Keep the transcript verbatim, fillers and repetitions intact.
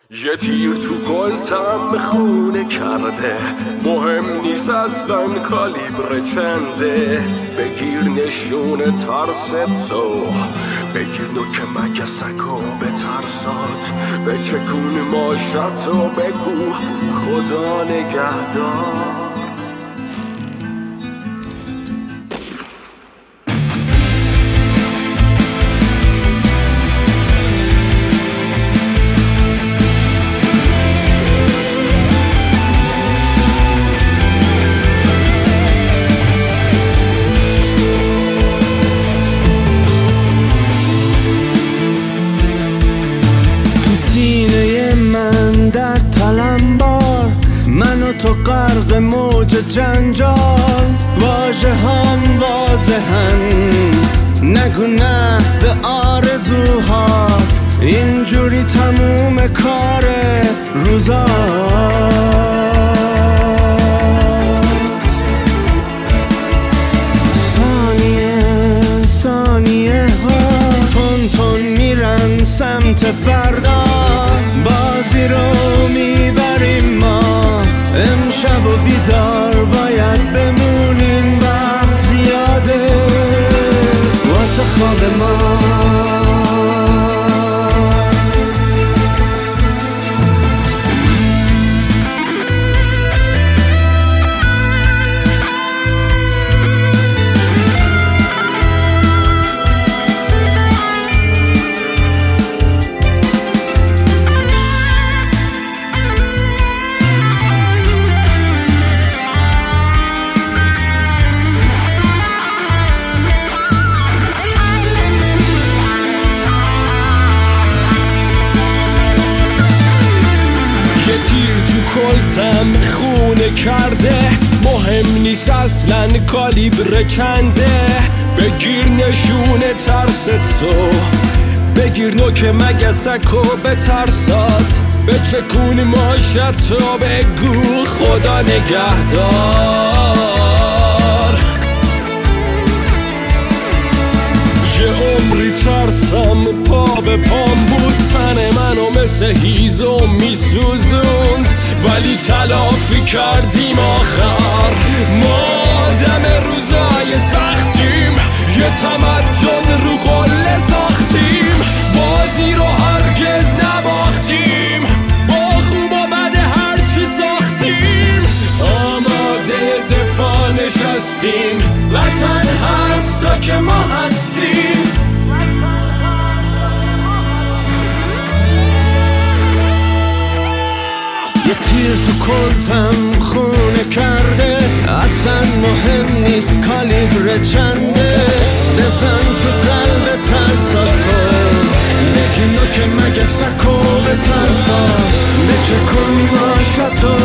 یه تیر تو کلتم خونه کرده، مهم نیست اصلا کالیبر چنده. بگیر نشون ترس تو، بگیر نوک مگسکو به ترسات، بچکون ماشتو بگو خدا نگهدار. تو غرق موج جنجال، واژه هم واضحن، نگو نه به آرزوهات، اینجوری تموم کار روزات. ثانیه ثانیه ها تون تون میرن سمت فردا، بازی رو میبریم ما، امشب و بیدار باید بمونیم، وقت زیاده واسه خواب ما. کلتم خونه کرده، مهم نیست اصلا کالیبر چنده. بگیر نشون ترس تو، بگیر نوک مگسکو به ترسات، بچکون ماشتو بگو خدا نگهدار. یه عمری ترسم پا به پام بود، تن منو مثل هیزم میسوزوند، ولی تلافی کردیم آخر. ما دم روزای سختیم، یه تمدن رو قله ساختیم، بازی رو هرگز نباختیم، با خوب و بد هرچی ساختیم، آماده دفاع نشستیم، وطن هست تا که ما هستیم. یه تیر تو کلتم خونه کرده، اصلا مهم نیست کالیبر چنده، بزن تو قلب ترساتو، بگی نوک مگسکو به ترسات، بچکن ماشتو